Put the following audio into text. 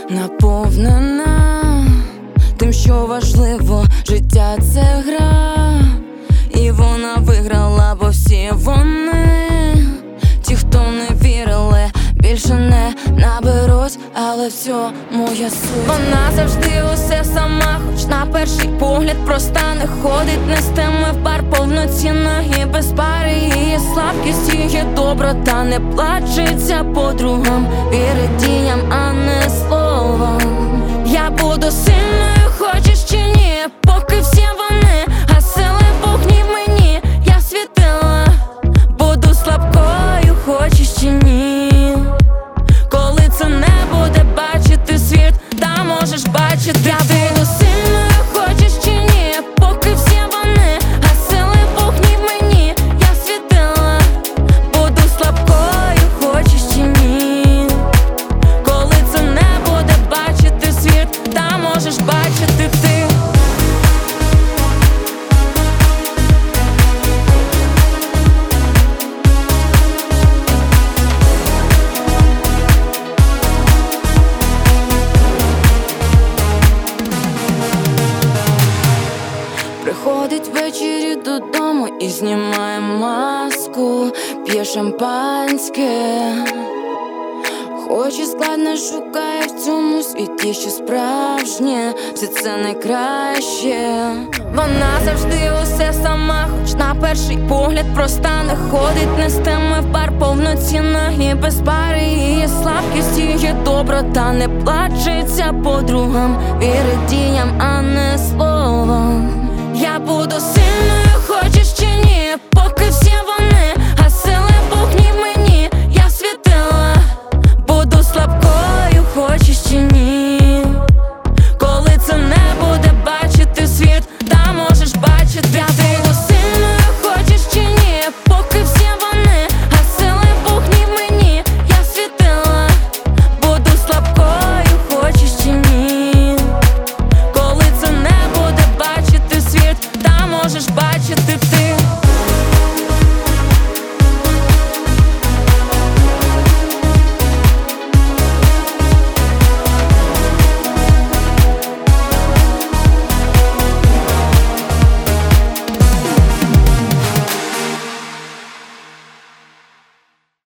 наповнена тим, що важливо, життя це гра, і вона виграла, бо всі вони, ті, хто не вірили, більше не наберуть, але в цьому є суть. Вона завжди усе сама, хоч на перший погляд проста, не ходить, не стиме в бар повноцінно і без пари. Її слабкість, її доброта, не плачеться подругам, вірить діям, а не словам. Я буду сильною, хочеш чи ні, поки всі вони гасили вогні в мені. Я світила, буду слабкою, хочеш чи ні. Коли це не буде бачити світ, та можеш бачити ти. Я буду сильною, хочеш чи ні, поки всі вони гасили вогні в мені. Я світила, буду слабкою, хочеш чи ні. Коли це не буде бачити світ, та можеш бачити ти. Приходить ввечері додому і знімає маску, п'є шампанське, хоч і складно шукає в цьому світі, що справжнє, все це найкраще. Вона завжди усе сама, хоч на перший погляд проста, не ходить, не стиме в бар повноцінно і без пари. Її слабкість, її доброта, не плачеться подругам, вірить діям, а не словам. Я буду сильною, хочеш чи ні, поки всі